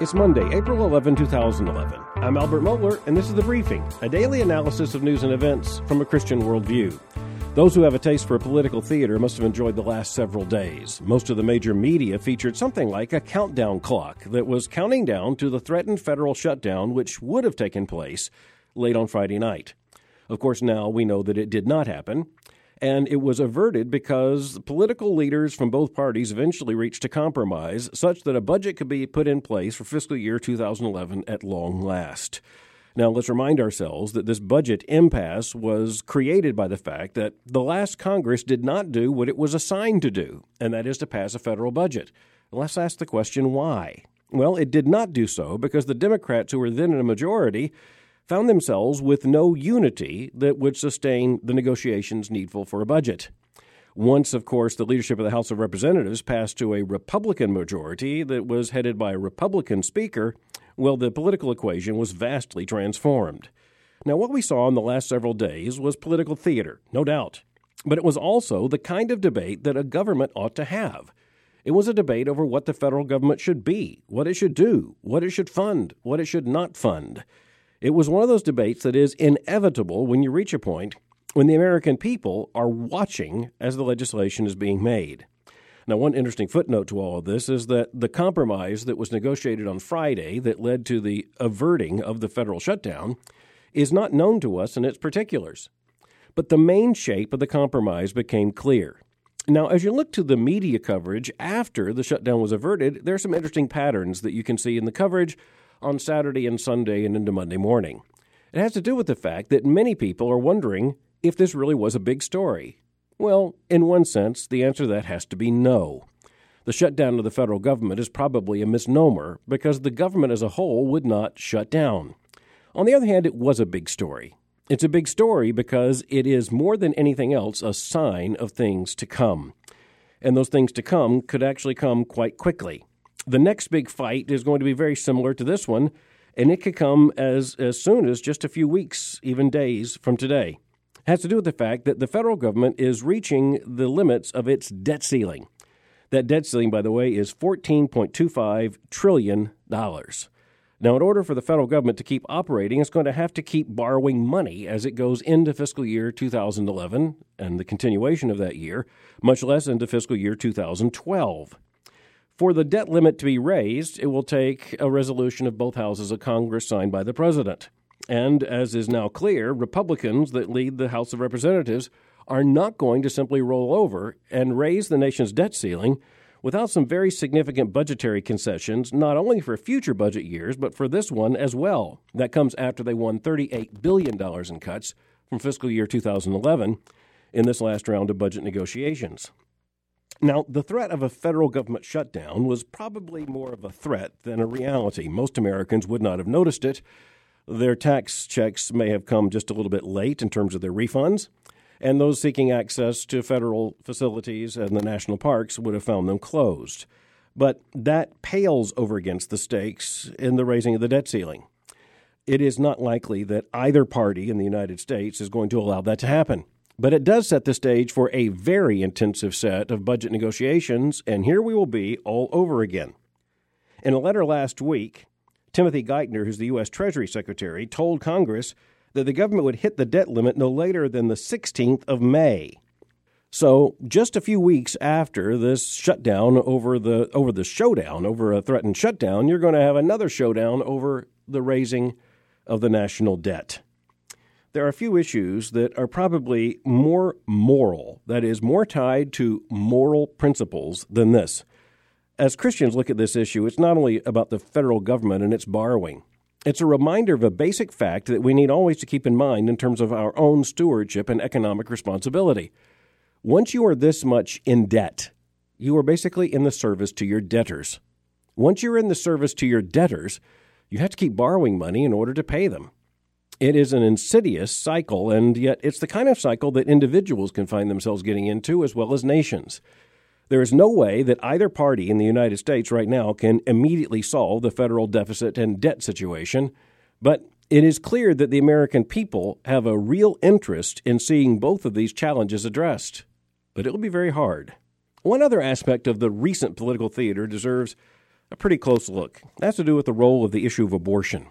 It's Monday, April 11, 2011. I'm Albert Mohler, and this is The Briefing, a daily analysis of news and events from a Christian worldview. Those who have a taste for political theater must have enjoyed the last several days. Most of the major media featured something like a countdown clock that was counting down to the threatened federal shutdown, which would have taken place late on Friday night. Of course, now we know that it did not happen, and it was averted because political leaders from both parties eventually reached a compromise such that a budget could be put in place for fiscal year 2011 at long last. Now, let's remind ourselves that this budget impasse was created by the fact that the last Congress did not do what it was assigned to do, and that is to pass a federal budget. Let's ask the question, why? Well, it did not do so because the Democrats, who were then in a majority, found themselves with no unity that would sustain the negotiations needful for a budget. Once, of course, the leadership of the House of Representatives passed to a Republican majority that was headed by a Republican speaker, well, the political equation was vastly transformed. Now, what we saw in the last several days was political theater, no doubt, but it was also the kind of debate that a government ought to have. It was a debate over what the federal government should be, what it should do, what it should fund, what it should not fund. It was one of those debates that is inevitable when you reach a point when the American people are watching as the legislation is being made. Now, one interesting footnote to all of this is that the compromise that was negotiated on Friday that led to the averting of the federal shutdown is not known to us in its particulars. But the main shape of the compromise became clear. Now, as you look to the media coverage after the shutdown was averted, there are some interesting patterns that you can see in the coverage on Saturday and Sunday and into Monday morning. It has to do with the fact that many people are wondering if this really was a big story. Well, in one sense, the answer to that has to be no. The shutdown of the federal government is probably a misnomer because the government as a whole would not shut down. On the other hand, it was a big story. It's a big story because it is more than anything else a sign of things to come. And those things to come could actually come quite quickly. The next big fight is going to be very similar to this one, and it could come as soon as just a few weeks, even days from today. It has to do with the fact that the federal government is reaching the limits of its debt ceiling. That debt ceiling, by the way, is $14.25 trillion. Now, in order for the federal government to keep operating, it's going to have to keep borrowing money as it goes into fiscal year 2011 and the continuation of that year, much less into fiscal year 2012. For the debt limit to be raised, it will take a resolution of both houses of Congress signed by the president. And as is now clear, Republicans that lead the House of Representatives are not going to simply roll over and raise the nation's debt ceiling without some very significant budgetary concessions, not only for future budget years, but for this one as well. That comes after they won $38 billion in cuts from fiscal year 2011 in this last round of budget negotiations. Now, the threat of a federal government shutdown was probably more of a threat than a reality. Most Americans would not have noticed it. Their tax checks may have come just a little bit late in terms of their refunds, and those seeking access to federal facilities and the national parks would have found them closed. But that pales over against the stakes in the raising of the debt ceiling. It is not likely that either party in the United States is going to allow that to happen. But it does set the stage for a very intensive set of budget negotiations, and here we will be all over again. In a letter last week, Timothy Geithner, who's the U.S. Treasury Secretary, told Congress that the government would hit the debt limit no later than the 16th of May. So just a few weeks after this shutdown over a threatened shutdown, you're going to have another showdown over the raising of the national debt. There are a few issues that are probably more moral, that is, more tied to moral principles than this. As Christians look at this issue, it's not only about the federal government and its borrowing. It's a reminder of a basic fact that we need always to keep in mind in terms of our own stewardship and economic responsibility. Once you are this much in debt, you are basically in the service to your debtors. Once you're in the service to your debtors, you have to keep borrowing money in order to pay them. It is an insidious cycle, and yet it's the kind of cycle that individuals can find themselves getting into as well as nations. There is no way that either party in the United States right now can immediately solve the federal deficit and debt situation, but it is clear that the American people have a real interest in seeing both of these challenges addressed. But it will be very hard. One other aspect of the recent political theater deserves a pretty close look. It has to do with the role of the issue of abortion.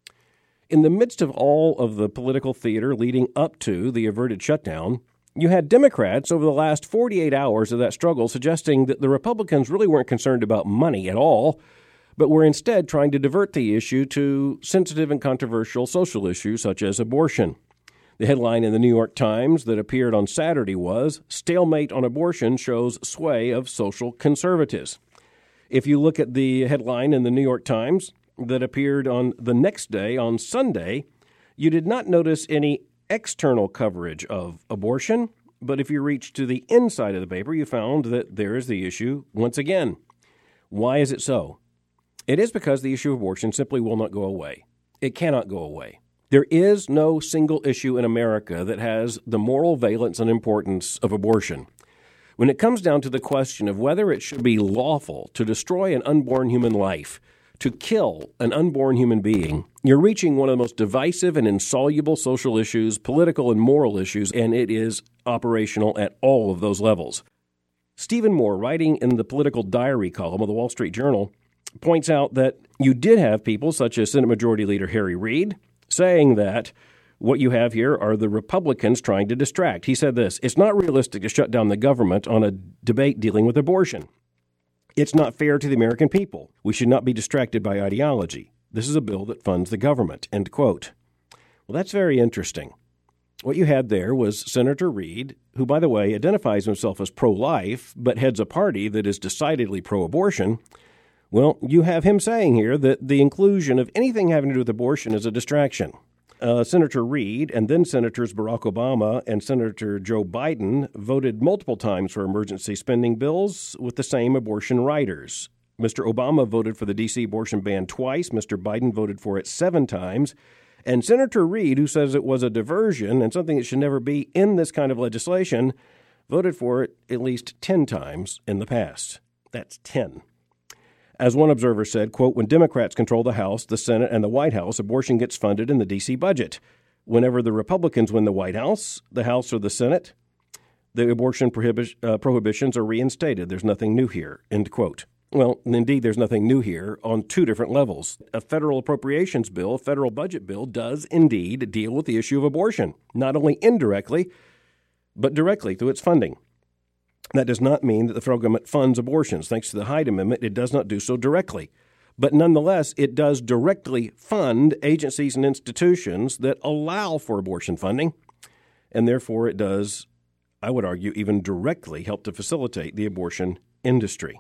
In the midst of all of the political theater leading up to the averted shutdown, you had Democrats over the last 48 hours of that struggle suggesting that the Republicans really weren't concerned about money at all, but were instead trying to divert the issue to sensitive and controversial social issues such as abortion. The headline in the New York Times that appeared on Saturday was, "Stalemate on Abortion Shows Sway of Social Conservatives." If you look at the headline in the New York Times that appeared on the next day, on Sunday, you did not notice any external coverage of abortion, but if you reached to the inside of the paper, you found that there is the issue once again. Why is it so? It is because the issue of abortion simply will not go away. It cannot go away. There is no single issue in America that has the moral valence and importance of abortion. When it comes down to the question of whether it should be lawful to destroy an unborn human life, to kill an unborn human being, you're reaching one of the most divisive and insoluble social issues, political and moral issues, and it is operational at all of those levels. Stephen Moore, writing in the political diary column of the Wall Street Journal, points out that you did have people such as Senate Majority Leader Harry Reid saying that what you have here are the Republicans trying to distract. He said this, "It's not realistic to shut down the government on a debate dealing with abortion. It's not fair to the American people. We should not be distracted by ideology. This is a bill that funds the government," end quote. Well, that's very interesting. What you had there was Senator Reid, who, by the way, identifies himself as pro-life, but heads a party that is decidedly pro-abortion. Well, you have him saying here that the inclusion of anything having to do with abortion is a distraction. Senator Reid and then Senators Barack Obama and Senator Joe Biden voted multiple times for emergency spending bills with the same abortion writers. Mr. Obama voted for the D.C. abortion ban twice. Mr. Biden voted for it 7 times. And Senator Reid, who says it was a diversion and something that should never be in this kind of legislation, voted for it at least 10 times in the past. That's 10. As one observer said, quote, "When Democrats control the House, the Senate, and the White House, abortion gets funded in the D.C. budget. Whenever the Republicans win the White House, the House, or the Senate, the abortion prohibitions are reinstated. There's nothing new here," end quote. Well, indeed, there's nothing new here on 2 different levels. A federal appropriations bill, a federal budget bill, does indeed deal with the issue of abortion, not only indirectly, but directly through its funding. That does not mean that the federal government funds abortions. Thanks to the Hyde Amendment, it does not do so directly. But nonetheless, it does directly fund agencies and institutions that allow for abortion funding, and therefore it does, I would argue, even directly help to facilitate the abortion industry.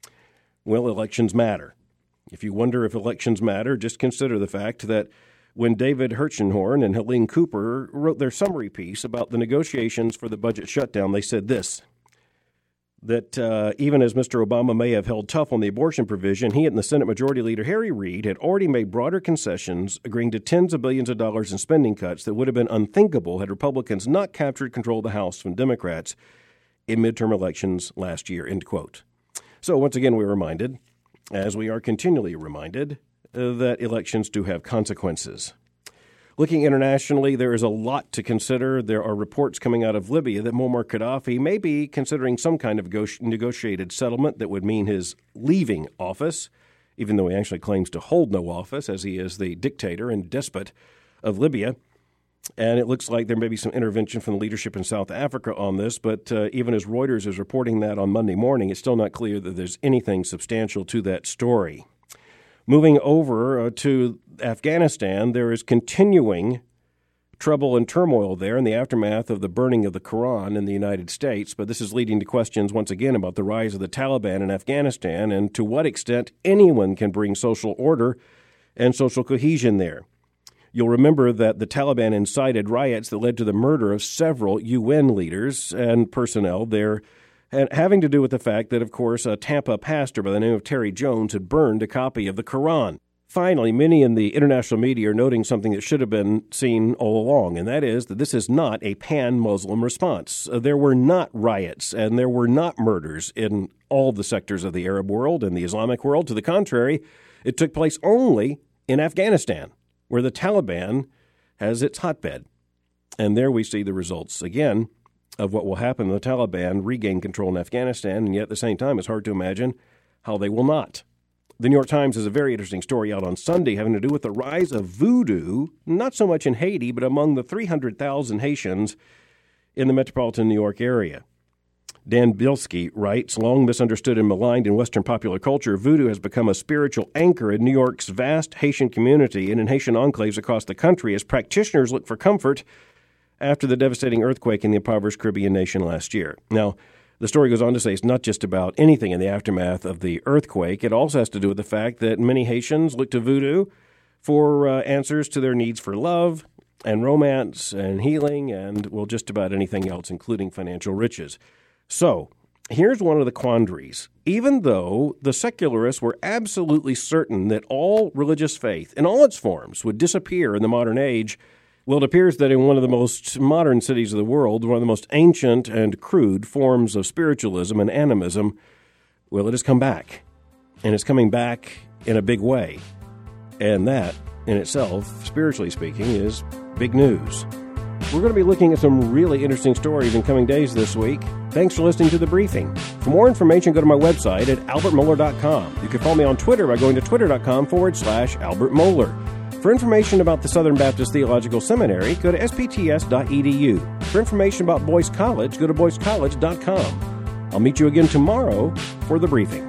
Well, elections matter. If you wonder if elections matter, just consider the fact that when David Hirschenhorn and Helene Cooper wrote their summary piece about the negotiations for the budget shutdown, they said this, that even as Mr. Obama may have held tough on the abortion provision, he and the Senate Majority Leader Harry Reid had already made broader concessions, agreeing to tens of billions of dollars in spending cuts that would have been unthinkable had Republicans not captured control of the House from Democrats in midterm elections last year, end quote. So once again, we're reminded, as we are continually reminded, that elections do have consequences. Looking internationally, there is a lot to consider. There are reports coming out of Libya that Muammar Gaddafi may be considering some kind of negotiated settlement that would mean his leaving office, even though he actually claims to hold no office, as he is the dictator and despot of Libya. And it looks like there may be some intervention from the leadership in South Africa on this, but even as Reuters is reporting that on Monday morning, it's still not clear that there's anything substantial to that story. Moving over to Afghanistan, there is continuing trouble and turmoil there in the aftermath of the burning of the Quran in the United States. But this is leading to questions once again about the rise of the Taliban in Afghanistan and to what extent anyone can bring social order and social cohesion there. You'll remember that the Taliban incited riots that led to the murder of several UN leaders and personnel there, and having to do with the fact that, of course, a Tampa pastor by the name of Terry Jones had burned a copy of the Quran. Finally, many in the international media are noting something that should have been seen all along, and that is that this is not a pan-Muslim response. There were not riots and there were not murders in all the sectors of the Arab world and the Islamic world. To the contrary, it took place only in Afghanistan, where the Taliban has its hotbed. And there we see the results again of what will happen when the Taliban regain control in Afghanistan, and yet at the same time it's hard to imagine how they will not. The New York Times has a very interesting story out on Sunday having to do with the rise of voodoo, not so much in Haiti, but among the 300,000 Haitians in the metropolitan New York area. Dan Bilski writes, long misunderstood and maligned in Western popular culture, voodoo has become a spiritual anchor in New York's vast Haitian community and in Haitian enclaves across the country as practitioners look for comfort after the devastating earthquake in the impoverished Caribbean nation last year. Now, the story goes on to say it's not just about anything in the aftermath of the earthquake. It also has to do with the fact that many Haitians look to voodoo for answers to their needs for love and romance and healing and, well, just about anything else, including financial riches. So, here's one of the quandaries. Even though the secularists were absolutely certain that all religious faith, in all its forms, would disappear in the modern age, well, it appears that in one of the most modern cities of the world, one of the most ancient and crude forms of spiritualism and animism, well, it has come back. And it's coming back in a big way. And that, in itself, spiritually speaking, is big news. We're going to be looking at some really interesting stories in coming days this week. Thanks for listening to The Briefing. For more information, go to my website at albertmohler.com. You can follow me on Twitter by going to twitter.com/Albert Mohler. For information about the Southern Baptist Theological Seminary, go to spts.edu. For information about Boyce College, go to boycecollege.com. I'll meet you again tomorrow for The Briefing.